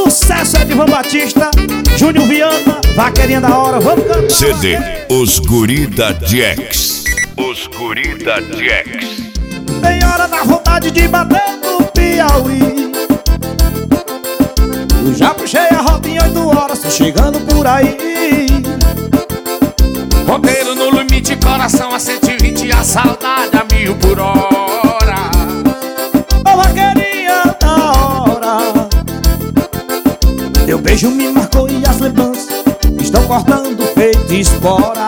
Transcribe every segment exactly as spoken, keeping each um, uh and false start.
Sucesso é de Van Batista, Júnior Viana, Vaqueirinha da hora, vamos cantar. C D Os Guri da Jax. Os Guri da Jax. Tem hora da vontade de bater no Piauí. Eu já puxei a rota em oito horas, tô chegando por aí. Roteiro no limite, coração a cento e vinte, a saudade a mil por hora. Ô vaqueirinha da hora, teu beijo me marcou e as lembranças estão cortando feito espora.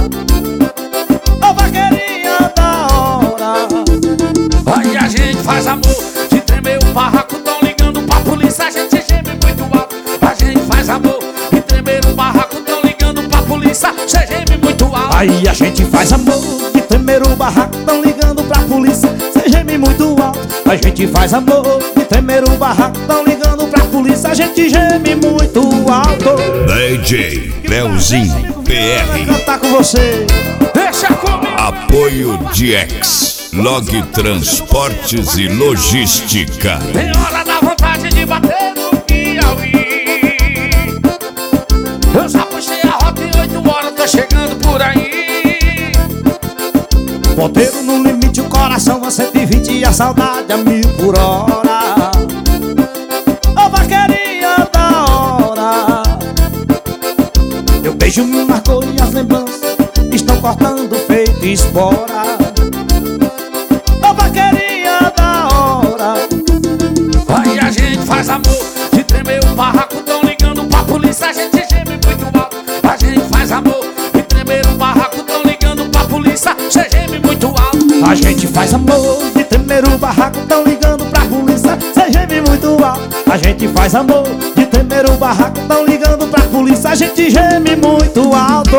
Ô vaqueirinha da hora, Aí a gente faz amor, de tremer o barraco, tão ligando pra polícia, a gente geme muito alto. A gente faz amor, de tremer o barraco, tão ligando pra polícia, cê geme muito alto. aí a gente faz amor de tremer o barraco, tão ligando pra polícia, cê geme muito alto. A gente faz amor de tremer o barraco, tão ligando pra polícia, a gente geme muito alto. D J Leozinho P R. Cantar com você. Deixa comigo. Apoio Jax. Log Transportes e Logística. Tem hora da vontade de bater no Piauí. Eu já puxei a rota em oito horas, tô chegando por aí. Ponteiro no limite, o coração a cento e vinte e a saudade a mil por hora. Ô vaqueirinha da hora, teu beijo me marcou e as lembranças estão cortando feito espora. Ô vaqueirinha da hora, Aí a gente faz amor, de tremer o barraco, tão ligando pra polícia, a gente geme muito alto. A gente faz amor, de tremer o barraco, tão ligando pra polícia, cê geme muito alto. a gente faz amor de tremer o barraco, tão ligando pra polícia, cê geme muito alto. A gente faz amor de tremer o barraco, tão ligando pra polícia, a gente geme muito alto.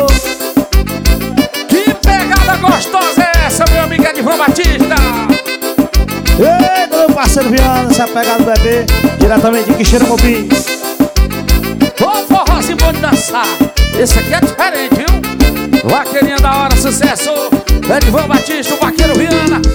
Que pegada gostosa é essa, meu amigo Edvan Batista? Eita, meu parceiro Viana, essa pegada do bebê, diretamente de Quixeira Mobim. Ô forrozinho bom de dançar, esse aqui é diferente, viu? Vaqueirinha da hora, sucesso. Edvan Batista, o Vaqueiro Viana,